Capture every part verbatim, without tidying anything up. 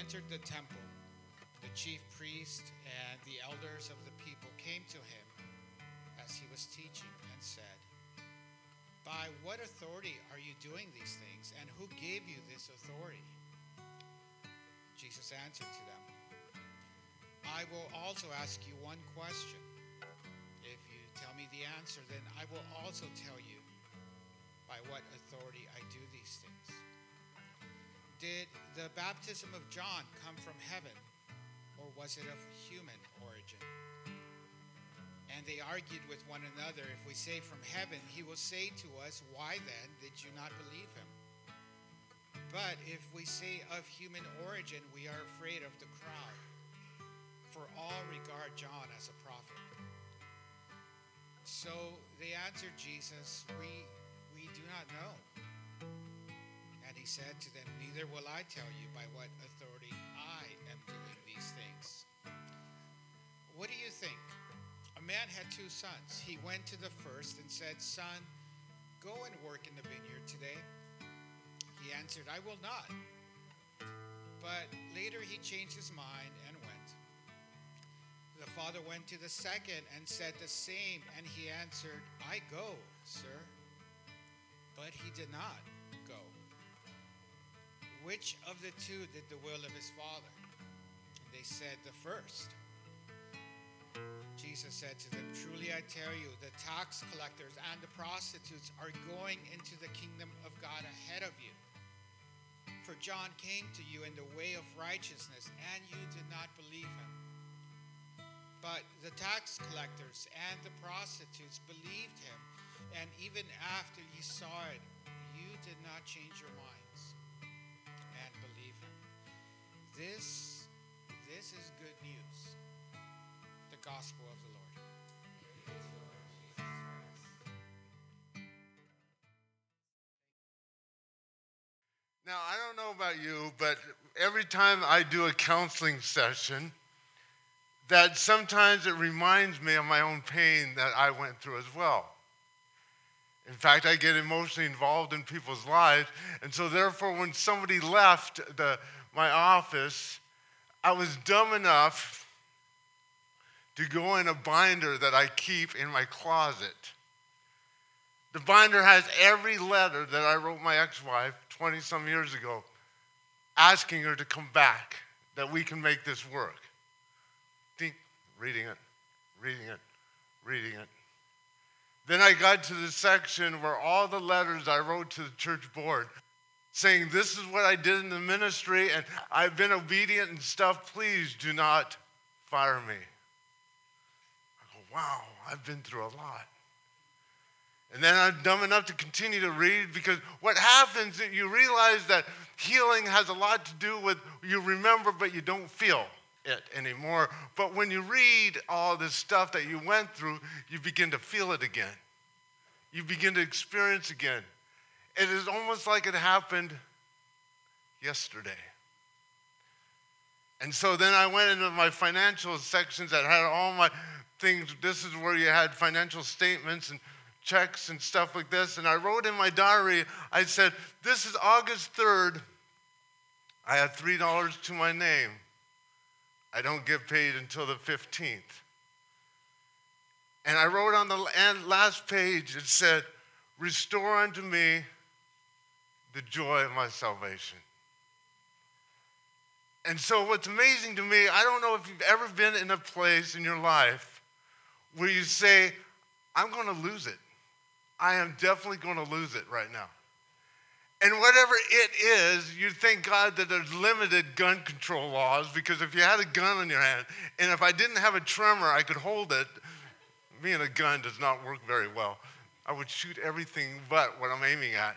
entered the temple, the chief priest and the elders of the people came to him as he was teaching and said, "By what authority are you doing these things, and who gave you this authority?" Jesus answered to them, "I will also ask you one question. If you tell me the answer, then I will also tell you by what authority I do these things. Did the baptism of John come from heaven, or was it of human origin?" And they argued with one another, "If we say from heaven, he will say to us, 'Why then did you not believe him?' But if we say of human origin, we are afraid of the crowd, for all regard John as a prophet." So they answered Jesus, "We we do not know." And he said to them, "Neither will I tell you by what authority I am doing these things. What do you think? A man had two sons. He went to the first and said, 'Son, go and work in the vineyard today.' He answered, 'I will not.' But later he changed his mind and went. The father went to the second and said the same, and he answered, 'I go, sir.' But he did not go. Which of the two did the will of his father?" And they said, "The first." Jesus said to them, "Truly I tell you, the tax collectors and the prostitutes are going into the kingdom of God ahead of you. For John came to you in the way of righteousness, and you did not believe him. But the tax collectors and the prostitutes believed him, and even after you saw it, you did not change your minds and believe him." This, this is good news. The gospel of the Lord. Now, I don't know about you, but every time I do a counseling session, that sometimes it reminds me of my own pain that I went through as well. In fact, I get emotionally involved in people's lives, and so therefore when somebody left the, my office, I was dumb enough to go in a binder that I keep in my closet. The binder has every letter that I wrote my ex-wife twenty-some years ago, asking her to come back, that we can make this work. Think, reading it, reading it, reading it. Then I got to the section where all the letters I wrote to the church board saying, "This is what I did in the ministry, and I've been obedient and stuff. Please do not fire me." I go, wow, I've been through a lot. And then I'm dumb enough to continue to read, because what happens is you realize that healing has a lot to do with you remember, but you don't feel it anymore. But when you read all this stuff that you went through, you begin to feel it again. You begin to experience again. It is almost like it happened yesterday. And so then I went into my financial sections that had all my things. This is where you had financial statements and checks and stuff like this. And I wrote in my diary, I said, "This is August third. I have three dollars to my name. I don't get paid until the fifteenth. And I wrote on the last page, it said, "Restore unto me the joy of my salvation." And so what's amazing to me, I don't know if you've ever been in a place in your life where you say, "I'm going to lose it. I am definitely going to lose it right now." And whatever it is, you thank God that there's limited gun control laws, because if you had a gun in your hand, and if I didn't have a tremor, I could hold it. Me and a gun does not work very well. I would shoot everything but what I'm aiming at.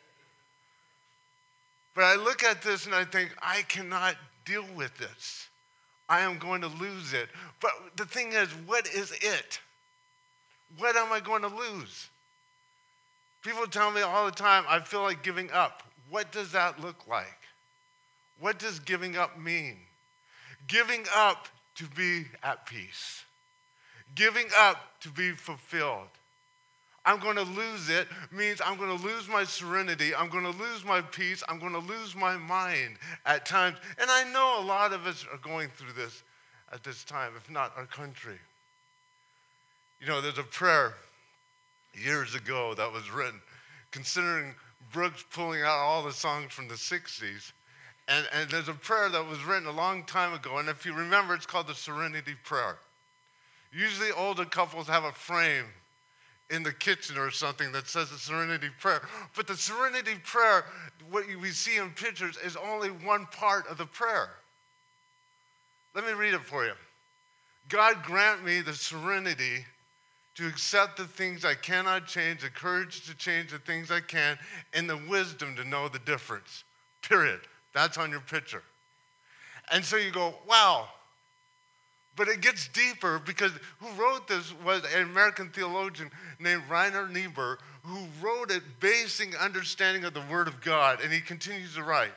But I look at this and I think, I cannot deal with this. I am going to lose it. But the thing is, what is it? What am I going to lose? People tell me all the time, I feel like giving up. What does that look like? What does giving up mean? Giving up to be at peace. Giving up to be fulfilled. I'm going to lose it means I'm going to lose my serenity. I'm going to lose my peace. I'm going to lose my mind at times. And I know a lot of us are going through this at this time, if not our country. You know, there's a prayer years ago that was written, considering Brooks pulling out all the songs from the sixties. And, and there's a prayer that was written a long time ago. And if you remember, it's called the Serenity Prayer. Usually older couples have a frame in the kitchen or something that says the Serenity Prayer. But the Serenity Prayer, what we see in pictures, is only one part of the prayer. Let me read it for you. God grant me the serenity to accept the things I cannot change, the courage to change the things I can, and the wisdom to know the difference. Period. That's on your picture. And so you go, wow. But it gets deeper because who wrote this was an American theologian named Rainer Niebuhr, who wrote it basing understanding of the Word of God, and he continues to write.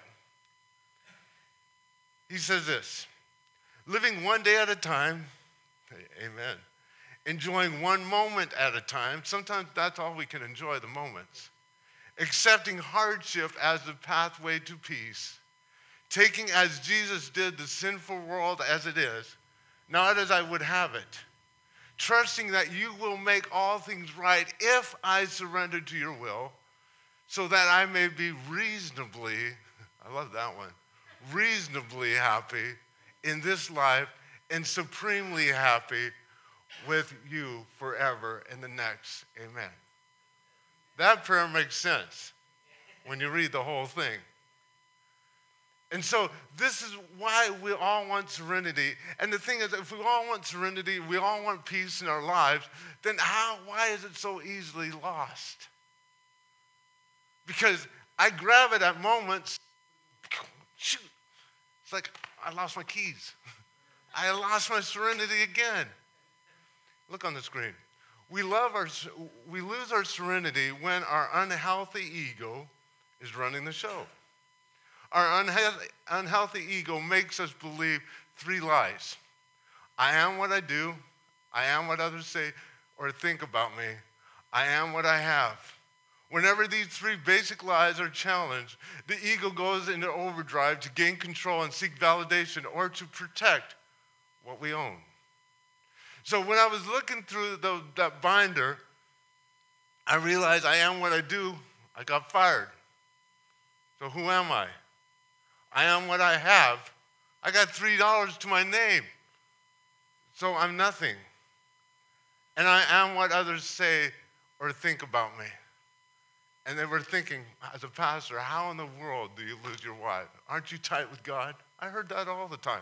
He says this, living one day at a time, amen, enjoying one moment at a time, sometimes that's all we can enjoy, the moments, accepting hardship as the pathway to peace, taking as Jesus did the sinful world as it is, not as I would have it, trusting that you will make all things right if I surrender to your will, so that I may be reasonably, I love that one, reasonably happy in this life and supremely happy with you forever in the next. Amen. That prayer makes sense when you read the whole thing. And so this is why we all want serenity. And the thing is, if we all want serenity, we all want peace in our lives, then how, why is it so easily lost? Because I grab it at moments, shoot, it's like I lost my keys. I lost my serenity again. Look on the screen. We love our, we lose our serenity when our unhealthy ego is running the show. Our unhealthy, unhealthy ego makes us believe three lies. I am what I do. I am what others say or think about me. I am what I have. Whenever these three basic lies are challenged, the ego goes into overdrive to gain control and seek validation or to protect what we own. So when I was looking through the, that binder, I realized I am what I do. I got fired. So who am I? I am what I have. I got three dollars to my name. So I'm nothing. And I am what others say or think about me. And they were thinking, as a pastor, how in the world do you lose your wife? Aren't you tight with God? I heard that all the time.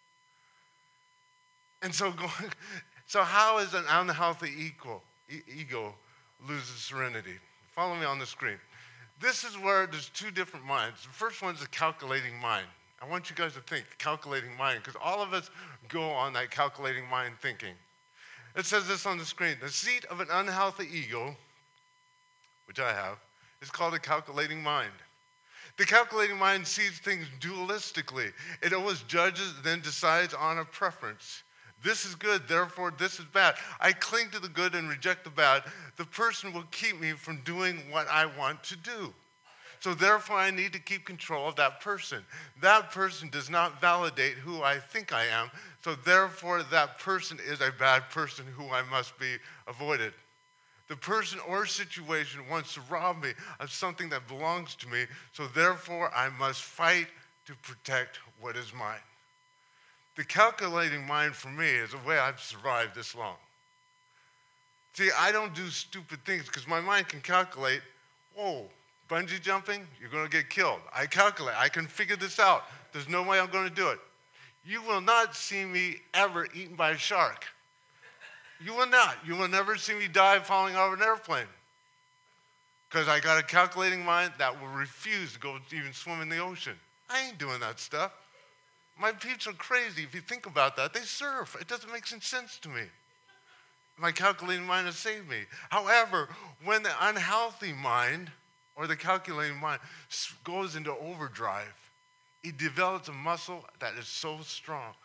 And so going, so how is an unhealthy ego, ego loses serenity? Follow me on the screen. This is where there's two different minds. The first one's a calculating mind. I want you guys to think, calculating mind, because all of us go on that calculating mind thinking. It says this on the screen. The seat of an unhealthy ego, which I have, is called a calculating mind. The calculating mind sees things dualistically. It always judges, then decides on a preference. This is good, therefore this is bad. I cling to the good and reject the bad. The person will keep me from doing what I want to do. So therefore I need to keep control of that person. That person does not validate who I think I am. So therefore that person is a bad person who I must be avoided. The person or situation wants to rob me of something that belongs to me. So therefore I must fight to protect what is mine. The calculating mind for me is the way I've survived this long. See, I don't do stupid things because my mind can calculate, whoa, bungee jumping, you're going to get killed. I calculate. I can figure this out. There's no way I'm going to do it. You will not see me ever eaten by a shark. You will not. You will never see me die falling out of an airplane because I got a calculating mind that will refuse to go even swim in the ocean. I ain't doing that stuff. My peeps are crazy. If you think about that, they surf. It doesn't make some sense to me. My calculating mind has saved me. However, when the unhealthy mind or the calculating mind goes into overdrive, it develops a muscle that is so strong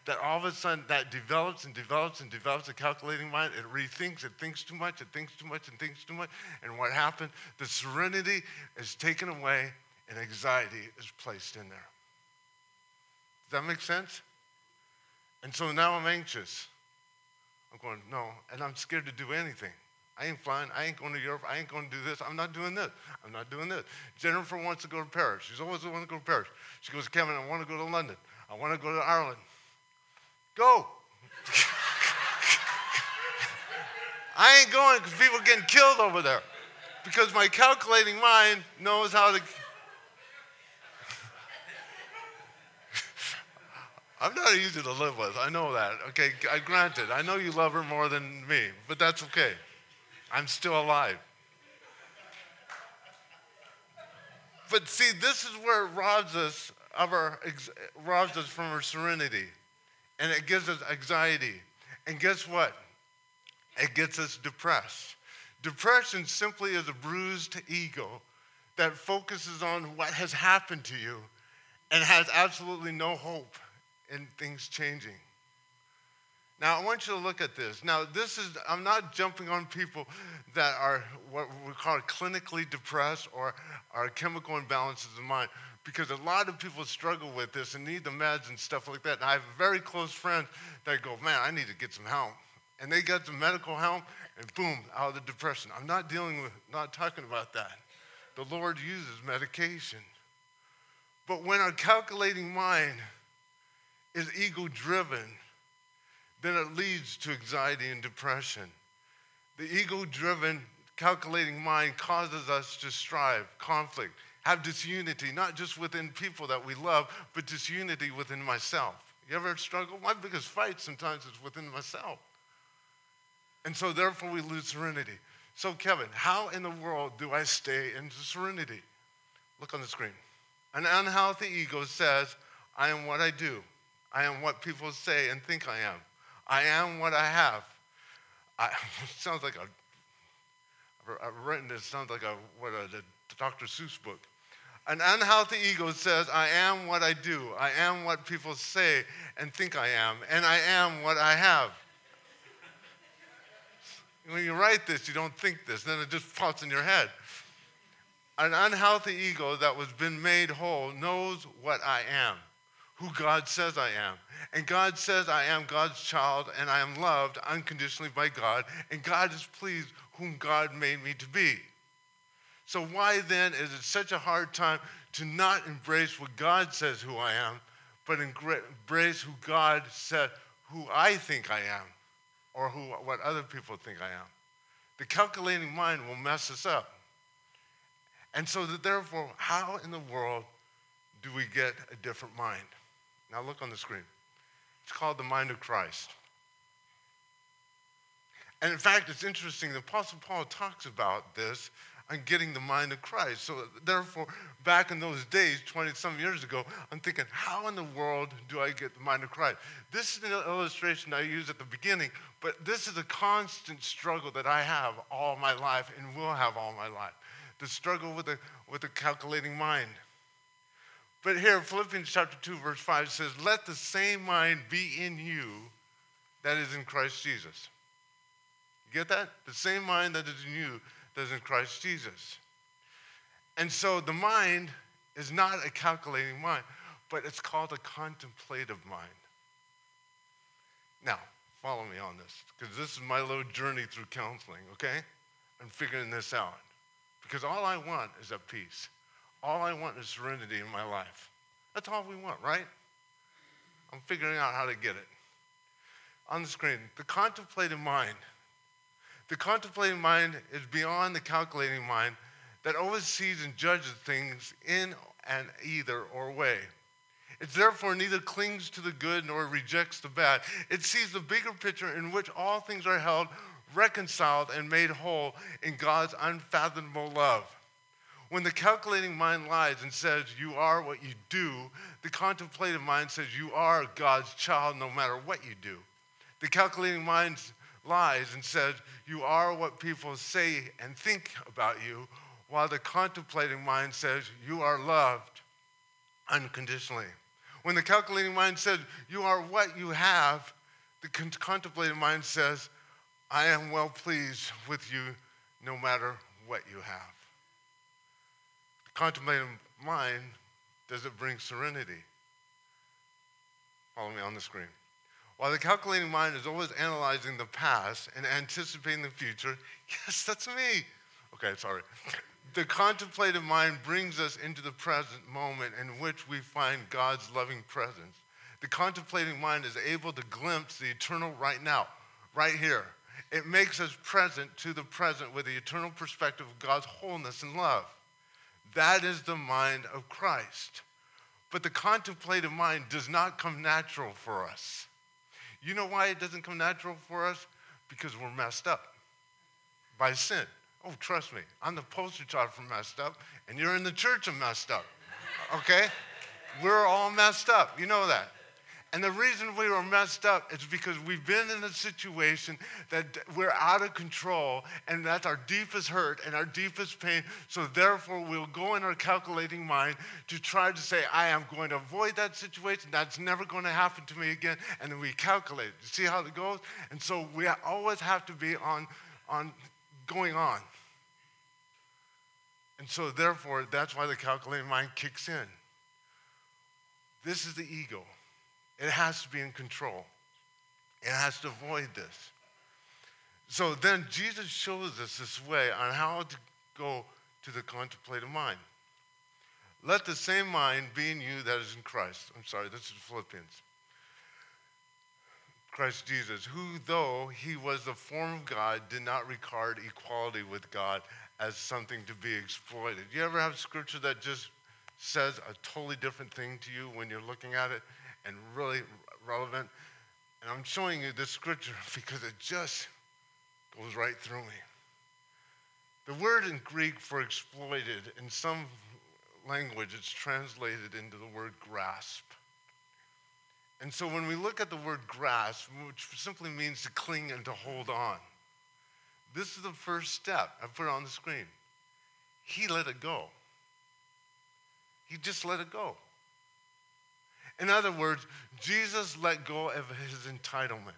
that all of a sudden that develops and develops and develops a calculating mind. It rethinks, it thinks too much, it thinks too much, and thinks too much. And what happened? The serenity is taken away and anxiety is placed in there. Does that make sense? And so now I'm anxious. I'm going, no, and I'm scared to do anything. I ain't flying. I ain't going to Europe. I ain't going to do this. I'm not doing this. I'm not doing this. Jennifer wants to go to Paris. She's always the one to go to Paris. She goes, Kevin, I want to go to London. I want to go to Ireland. Go. I ain't going because people are getting killed over there. Because my calculating mind knows how to. I'm not easy to live with. I know that. Okay, I granted. I know you love her more than me, but that's okay. I'm still alive. But see, this is where it robs us of our robs us from our serenity, and it gives us anxiety. And guess what? It gets us depressed. Depression simply is a bruised ego that focuses on what has happened to you and has absolutely no hope in things changing. Now, I want you to look at this. Now, this is, I'm not jumping on people that are what we call clinically depressed or are chemical imbalances of mind, because a lot of people struggle with this and need the meds and stuff like that. And I have very close friends that go, man, I need to get some help. And they get some medical help, and boom, out of the depression. I'm not dealing with, not talking about that. The Lord uses medication. But when our calculating mind is ego-driven, then it leads to anxiety and depression. The ego-driven, calculating mind causes us to strive, conflict, have disunity, not just within people that we love, but disunity within myself. You ever struggle? My biggest fight sometimes is within myself. And so therefore we lose serenity. So Kevin, how in the world do I stay in serenity? Look on the screen. An unhealthy ego says, I am what I do. I am what people say and think I am. I am what I have. I, it sounds like a, I've written this, sounds like a, what a, the Doctor Seuss book. An unhealthy ego says, I am what I do. I am what people say and think I am. And I am what I have. When you write this, you don't think this. Then it just pops in your head. An unhealthy ego that was been made whole knows what I am, who God says I am. And God says I am God's child, and I am loved unconditionally by God, and God is pleased whom God made me to be. So why then is it such a hard time to not embrace what God says who I am, but embrace who God said who I think I am, or who what other people think I am? The calculating mind will mess us up. And so that therefore, how in the world do we get a different mind? Now look on the screen. It's called the mind of Christ. And in fact, it's interesting, the Apostle Paul talks about this and getting the mind of Christ. So therefore, back in those days, twenty-some years ago, I'm thinking, how in the world do I get the mind of Christ? This is an illustration I used at the beginning, but this is a constant struggle that I have all my life and will have all my life. The struggle with the, with the calculating mind. But here, Philippians chapter two, verse five says, let the same mind be in you that is in Christ Jesus. You get that? The same mind that is in you that is in Christ Jesus. And so the mind is not a calculating mind, but it's called a contemplative mind. Now, follow me on this, because this is my little journey through counseling, okay? I'm figuring this out. Because all I want is a peace. All I want is serenity in my life. That's all we want, right? I'm figuring out how to get it. On the screen, the contemplative mind. The contemplative mind is beyond the calculating mind that oversees and judges things in an either or way. It therefore neither clings to the good nor rejects the bad. It sees the bigger picture in which all things are held, reconciled, and made whole in God's unfathomable love. When the calculating mind lies and says you are what you do, the contemplative mind says you are God's child no matter what you do. The calculating mind lies and says you are what people say and think about you, while the contemplating mind says you are loved unconditionally. When the calculating mind says, you are what you have, the con- contemplative mind says, I am well pleased with you no matter what you have. The contemplative mind, does it bring serenity? Follow me on the screen. While the calculating mind is always analyzing the past and anticipating the future, yes, that's me. Okay, sorry. The contemplative mind brings us into the present moment in which we find God's loving presence. The contemplating mind is able to glimpse the eternal right now, right here. It makes us present to the present with the eternal perspective of God's wholeness and love. That is the mind of Christ. But the contemplative mind does not come natural for us. You know why it doesn't come natural for us? Because we're messed up by sin. Oh, trust me, I'm the poster child for messed up, and you're in the church of messed up, okay? We're all messed up, you know that. And the reason we were messed up is because we've been in a situation that we're out of control, and that's our deepest hurt and our deepest pain. So therefore, we'll go in our calculating mind to try to say, I am going to avoid that situation. That's never going to happen to me again. And then we calculate. You see how it goes? And so we always have to be on, on going on. And so therefore, that's why the calculating mind kicks in. This is the ego. It has to be in control. It has to avoid this. So then Jesus shows us this way on how to go to the contemplative mind. Let the same mind be in you that is in Christ. I'm sorry, this is Philippians. Christ Jesus, who though he was the form of God, did not regard equality with God as something to be exploited. You ever have scripture that just says a totally different thing to you when you're looking at it? And really relevant. And I'm showing you this scripture because it just goes right through me. The word in Greek for exploited, in some language, it's translated into the word grasp. And so when we look at the word grasp, which simply means to cling and to hold on, this is the first step. I put it on the screen. He let it go. He just let it go. In other words, Jesus let go of his entitlement.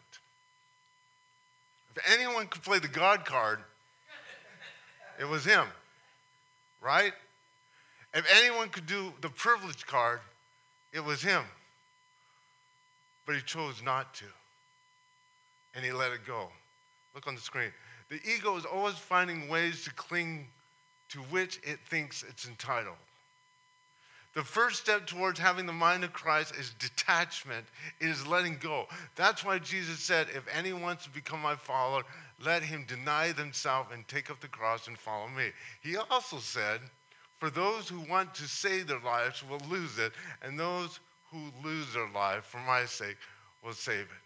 If anyone could play the God card, it was him, right? If anyone could do the privilege card, it was him. But he chose not to, and he let it go. Look on the screen. The ego is always finding ways to cling to which it thinks it's entitled. The first step towards having the mind of Christ is detachment. It is letting go. That's why Jesus said, if anyone wants to become my follower, let him deny themselves and take up the cross and follow me. He also said, for those who want to save their lives will lose it, and those who lose their life for my sake will save it.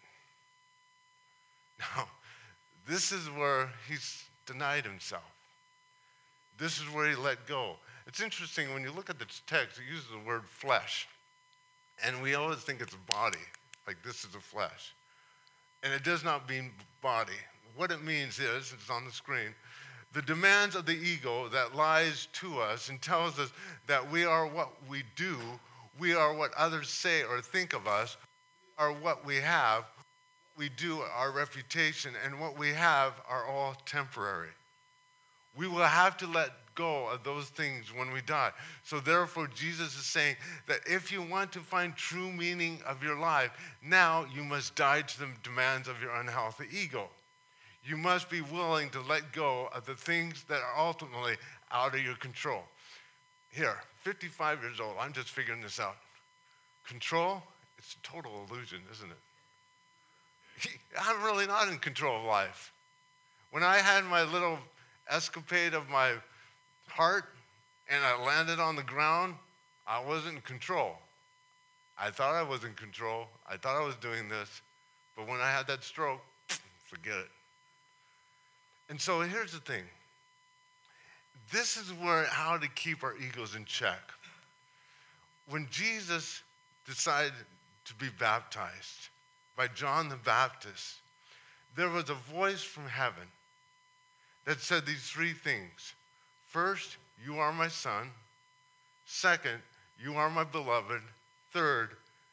Now, this is where he's denied himself. This is where he let go. It's interesting, when you look at the text, it uses the word flesh. And we always think it's a body, like this is a flesh. And it does not mean body. What it means is, it's on the screen, the demands of the ego that lies to us and tells us that we are what we do, we are what others say or think of us, are what we have, we do, our reputation, and what we have are all temporary. We will have to let go of those things when we die. So therefore, Jesus is saying that if you want to find true meaning of your life, now you must die to the demands of your unhealthy ego. You must be willing to let go of the things that are ultimately out of your control. Here, fifty-five years old, I'm just figuring this out. Control, it's a total illusion, isn't it? I'm really not in control of life. When I had my little escapade of my heart and I landed on the ground, I wasn't in control. I thought I was in control. I thought I was doing this. But when I had that stroke, forget it. And so here's the thing. This is where how to keep our egos in check. When Jesus decided to be baptized by John the Baptist, there was a voice from heaven that said these three things. First, you are my son. Second, you are my beloved. Third,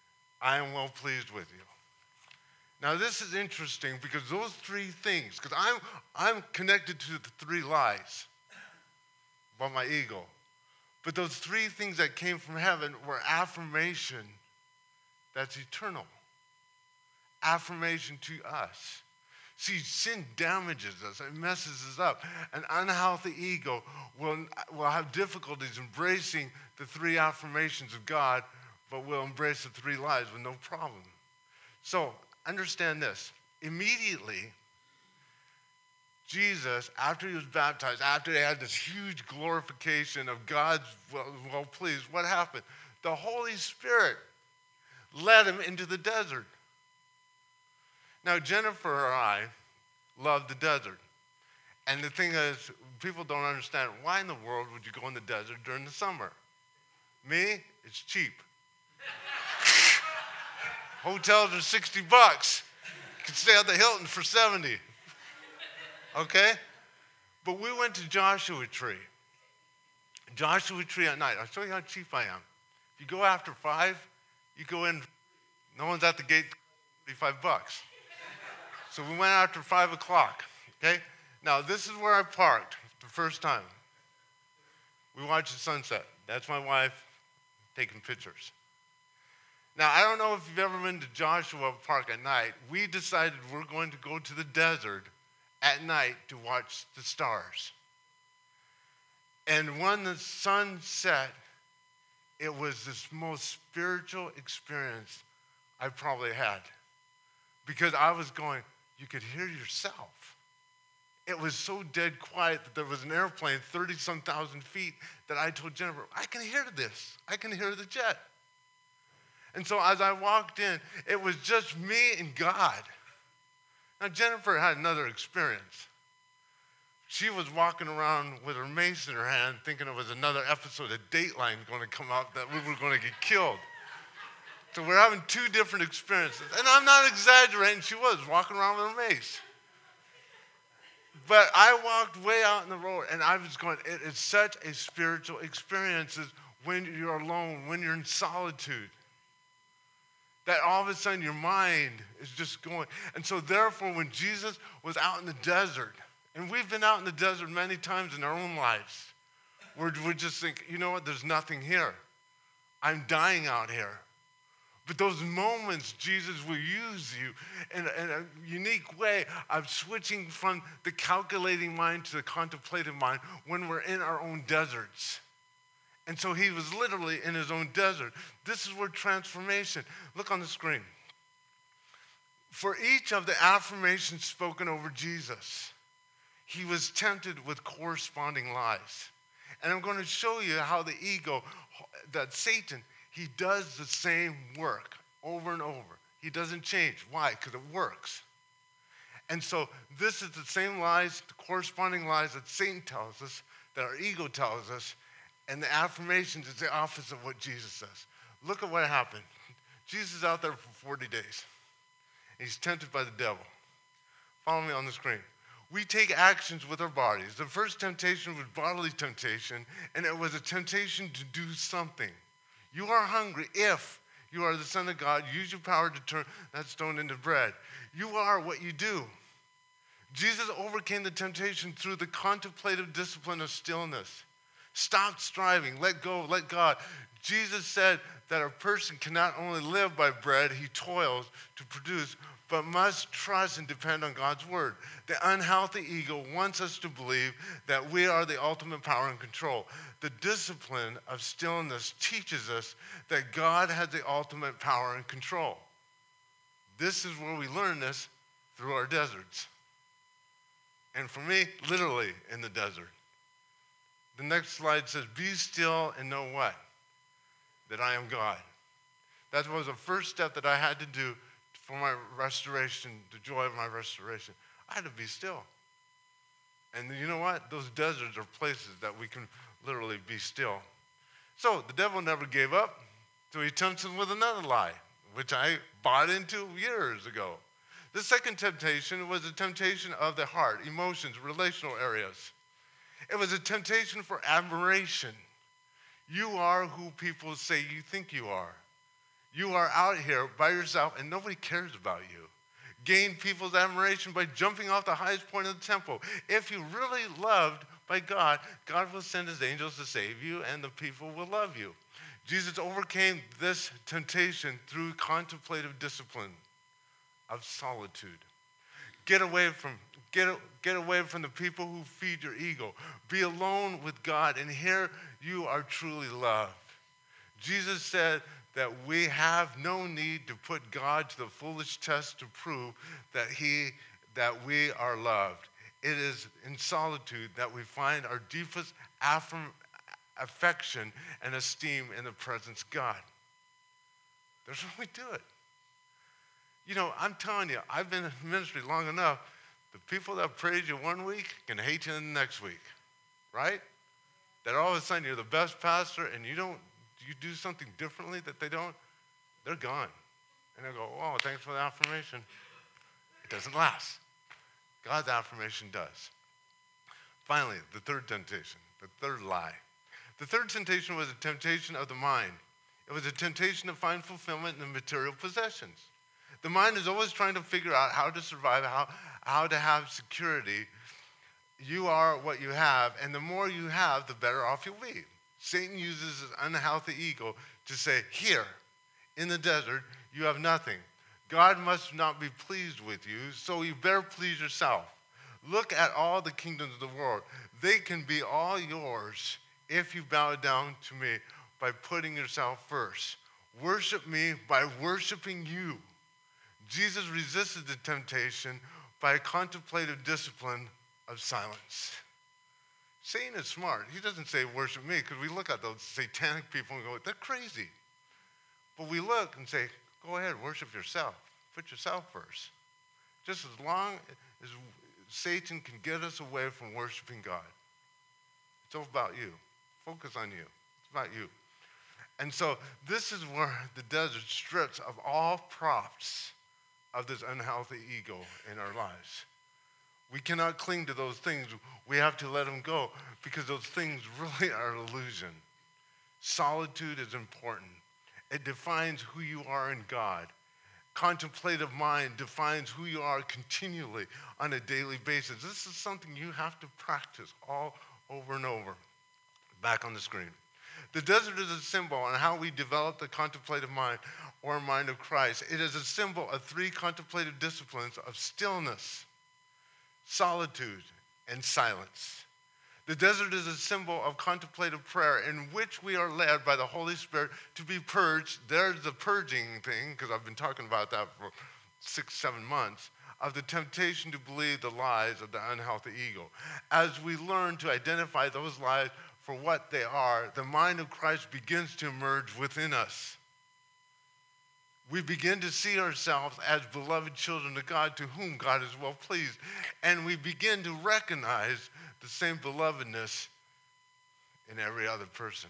I am well pleased with you. Now this is interesting because those three things, because I'm, I'm connected to the three lies about my ego. But those three things that came from heaven were affirmation that's eternal. Affirmation to us. See, sin damages us. It messes us up. An unhealthy ego will, will have difficulties embracing the three affirmations of God, but will embrace the three lies with no problem. So, understand this. Immediately, Jesus, after he was baptized, after they had this huge glorification of God's well, well pleased, what happened? The Holy Spirit led him into the desert. Now, Jennifer or I love the desert. And the thing is, people don't understand, why in the world would you go in the desert during the summer? Me, it's cheap. Hotels are sixty bucks. You can stay at the Hilton for seventy. Okay? But we went to Joshua Tree. Joshua Tree at night. I'll show you how cheap I am. If you go after five, you go in, no one's at the gate, thirty-five bucks. So we went after five o'clock, okay? Now, this is where I parked the first time. We watched the sunset. That's my wife taking pictures. Now, I don't know if you've ever been to Joshua Park at night. We decided we're going to go to the desert at night to watch the stars. And when the sun set, it was this most spiritual experience I probably had. Because I was going, you could hear yourself. It was so dead quiet that there was an airplane thirty-some thousand feet that I told Jennifer, I can hear this. I can hear the jet. And so as I walked in, it was just me and God. Now, Jennifer had another experience. She was walking around with her mace in her hand thinking it was another episode of Dateline going to come out that we were going to get killed. So we're having two different experiences. And I'm not exaggerating. She was walking around with her mace. But I walked way out in the road, and I was going, it is such a spiritual experience when you're alone, when you're in solitude, that all of a sudden your mind is just going. And so therefore, when Jesus was out in the desert, and we've been out in the desert many times in our own lives, we're, we're just thinking, you know what, there's nothing here. I'm dying out here. But those moments, Jesus will use you in a, in a unique way of switching from the calculating mind to the contemplative mind when we're in our own deserts. And so he was literally in his own desert. This is where transformation, look on the screen. For each of the affirmations spoken over Jesus, he was tempted with corresponding lies. And I'm going to show you how the ego, that Satan, he does the same work over and over. He doesn't change. Why? Because it works. And so this is the same lies, the corresponding lies that Satan tells us, that our ego tells us, and the affirmations is the opposite of what Jesus says. Look at what happened. Jesus is out there for forty days. He's tempted by the devil. Follow me on the screen. We take actions with our bodies. The first temptation was bodily temptation, and it was a temptation to do something. You are hungry if you are the Son of God. Use your power to turn that stone into bread. You are what you do. Jesus overcame the temptation through the contemplative discipline of stillness. Stop striving. Let go. Let God. Jesus said that a person cannot only live by bread he toils to produce, but must trust and depend on God's word. The unhealthy ego wants us to believe that we are the ultimate power and control. The discipline of stillness teaches us that God has the ultimate power and control. This is where we learn this through our deserts. And for me, literally in the desert. The next slide says, be still and know what? That I am God. That was the first step that I had to do for my restoration, the joy of my restoration. I had to be still. And you know what? Those deserts are places that we can literally be still. So the devil never gave up, so he tempts him with another lie, which I bought into years ago. The second temptation was a temptation of the heart, emotions, relational areas. It was a temptation for admiration. You are who people say you think you are. You are out here by yourself and nobody cares about you. Gain people's admiration by jumping off the highest point of the temple. If you really loved by God, God will send his angels to save you and the people will love you. Jesus overcame this temptation through contemplative discipline of solitude. Get away from get, get away from the people who feed your ego. Be alone with God, and here you are truly loved. Jesus said that we have no need to put God to the foolish test to prove that he that we are loved. It is in solitude that we find our deepest affirm, affection and esteem in the presence of God. That's when we do it. You know, I'm telling you, I've been in ministry long enough. The people that praise you one week can hate you the next week, right? That all of a sudden you're the best pastor and you don't, you do something differently that they don't, they're gone. And they go, oh, thanks for the affirmation. It doesn't last. God's affirmation does. Finally, the third temptation, the third lie. The third temptation was a temptation of the mind. It was a temptation to find fulfillment in the material possessions. The mind is always trying to figure out how to survive, how, how to have security. You are what you have, and the more you have, the better off you'll be. Satan uses his unhealthy ego to say, here, in the desert, you have nothing. God must not be pleased with you, so you better please yourself. Look at all the kingdoms of the world. They can be all yours if you bow down to me by putting yourself first. Worship me by worshiping you. Jesus resisted the temptation by a contemplative discipline of silence. Satan is smart. He doesn't say worship me, because we look at those satanic people and go, they're crazy. But we look and say, go ahead, worship yourself. Put yourself first. Just as long as Satan can get us away from worshiping God. It's all about you. Focus on you. It's about you. And so this is where the desert strips of all props of this unhealthy ego in our lives. We cannot cling to those things. We have to let them go, because those things really are an illusion. Solitude is important. It defines who you are in God. Contemplative mind defines who you are continually on a daily basis. This is something you have to practice all over and over. Back on the screen. The desert is a symbol on how we develop the contemplative mind or mind of Christ. It is a symbol of three contemplative disciplines of stillness, solitude, and silence. The desert is a symbol of contemplative prayer in which we are led by the Holy Spirit to be purged. There's the purging thing, because I've been talking about that for six, seven months, of the temptation to believe the lies of the unhealthy ego. As we learn to identify those lies for what they are, the mind of Christ begins to emerge within us. We begin to see ourselves as beloved children of God, to whom God is well pleased. And we begin to recognize the same belovedness in every other person.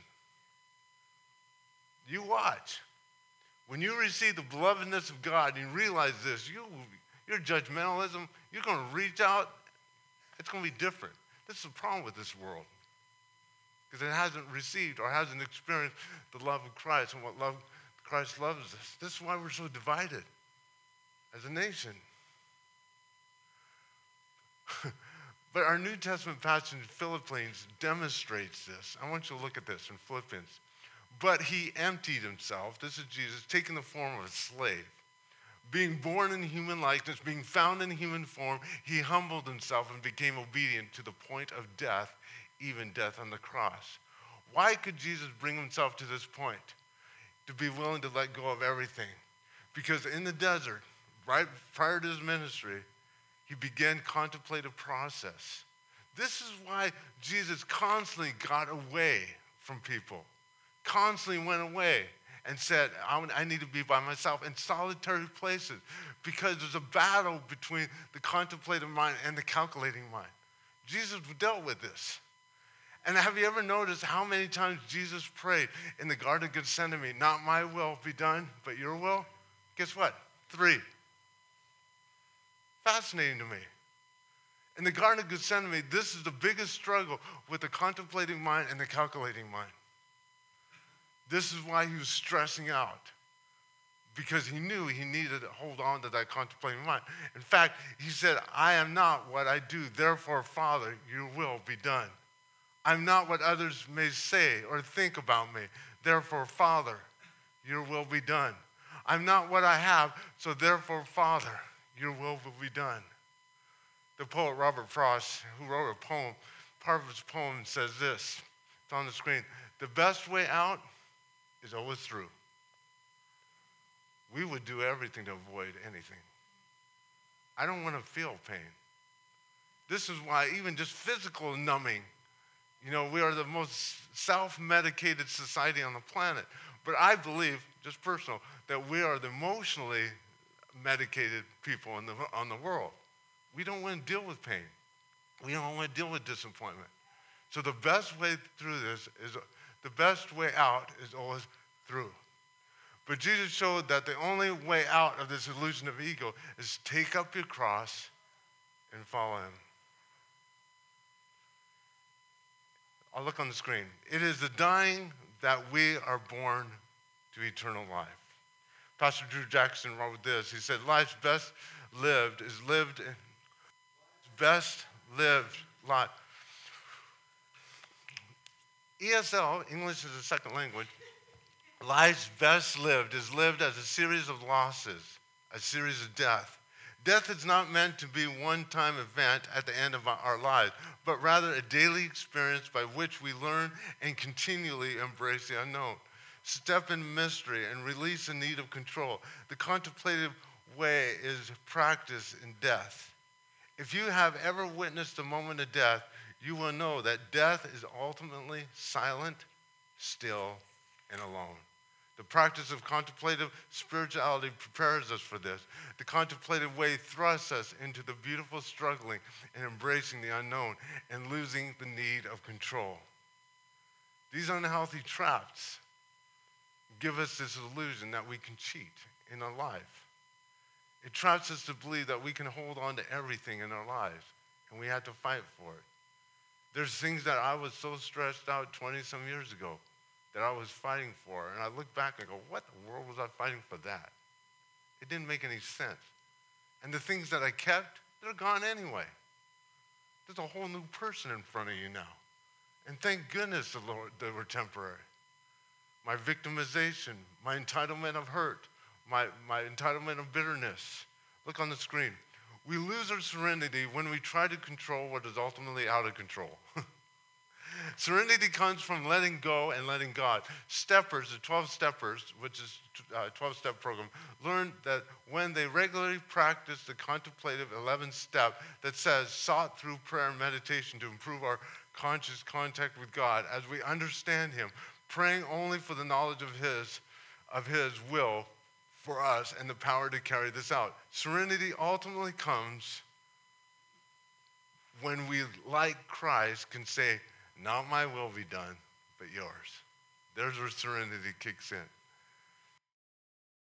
You watch. When you receive the belovedness of God and you realize this, you, your judgmentalism, you're going to reach out, it's going to be different. This is the problem with this world, because it hasn't received or hasn't experienced the love of Christ and what love Christ loves us. This is why we're so divided as a nation. But our New Testament passage in Philippians demonstrates this. I want you to look at this in Philippians. But he emptied himself, this is Jesus, taking the form of a slave. Being born in human likeness, being found in human form, he humbled himself and became obedient to the point of death, even death on the cross. Why could Jesus bring himself to this point? To be willing to let go of everything. Because in the desert, right prior to his ministry, he began contemplative process. This is why Jesus constantly got away from people. Constantly went away and said, I need to be by myself in solitary places, because there's a battle between the contemplative mind and the calculating mind. Jesus dealt with this. And have you ever noticed how many times Jesus prayed in the Garden of Gethsemane, not my will be done, but your will? Guess what? Three. Fascinating to me. In the Garden of Gethsemane, this is the biggest struggle with the contemplating mind and the calculating mind. This is why he was stressing out. because he knew he needed to hold on to that contemplating mind. In fact, he said, I am not what I do. Therefore, Father, your will be done. I'm not what others may say or think about me. Therefore, Father, your will be done. I'm not what I have, so therefore, Father, your will will be done. The poet Robert Frost, who wrote a poem, part of his poem says this. It's on the screen. The best way out is always through. We would do everything to avoid anything. I don't want to feel pain. This is why even just physical numbing, you know, we are the most self-medicated society on the planet. But I believe, just personal, that we are the emotionally medicated people in the, on the world. We don't want to deal with pain. We don't want to deal with disappointment. So the best way through this is, the best way out is always through. But Jesus showed that the only way out of this illusion of ego is take up your cross and follow him. I'll look on the screen. It is the dying that we are born to eternal life. Pastor Drew Jackson wrote this. He said, life's best lived is lived in best lived life. E S L, English is a second language. Life's best lived is lived as a series of losses, a series of death. Death is not meant to be a one-time event at the end of our lives, but rather a daily experience by which we learn and continually embrace the unknown. Step in mystery and release the need of control. The contemplative way is practice in death. If you have ever witnessed a moment of death, you will know that death is ultimately silent, still, and alone. The practice of contemplative spirituality prepares us for this. The contemplative way thrusts us into the beautiful struggling and embracing the unknown and losing the need of control. These unhealthy traps give us this illusion that we can cheat in our life. It traps us to believe that we can hold on to everything in our lives, and we have to fight for it. There's things that I was so stressed out twenty-some years ago that I was fighting for. And I look back and go, what in the world was I fighting for that? It didn't make any sense. And the things that I kept, they're gone anyway. There's a whole new person in front of you now. And thank goodness the Lord, they were temporary. My victimization, my entitlement of hurt, my, my entitlement of bitterness. Look on the screen. We lose our serenity when we try to control what is ultimately out of control. Serenity comes from letting go and letting God. Steppers, the twelve steppers, which is a twelve-step program, learned that when they regularly practice the contemplative eleventh step that says, sought through prayer and meditation to improve our conscious contact with God as we understand him, praying only for the knowledge of his, of his will for us and the power to carry this out. Serenity ultimately comes when we, like Christ, can say, not my will be done, but yours. There's where serenity kicks in.